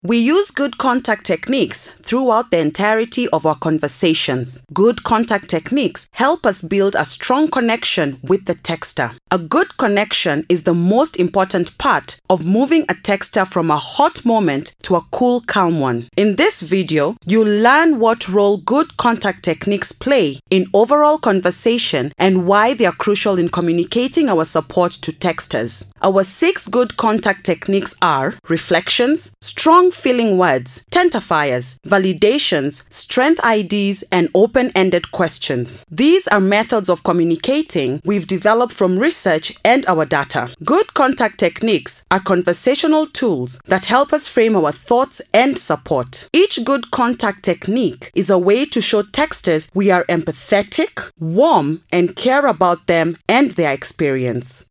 We use good contact techniques throughout the entirety of our conversations. Good contact techniques help us build a strong connection with the texter. A good connection is the most important part of moving a texter from a hot moment to a cool, calm one. In this video, you'll learn what role good contact techniques play in overall conversation and why they are crucial in communicating our support to texters. Our 6 good contact techniques are reflections, strong feeling words, tenterfires, validations, strength IDs, and open-ended questions. These are methods of communicating we've developed from research and our data. Good contact techniques are conversational tools that help us frame our thoughts and support. Each good contact technique is a way to show texters we are empathetic, warm, and care about them and their experience.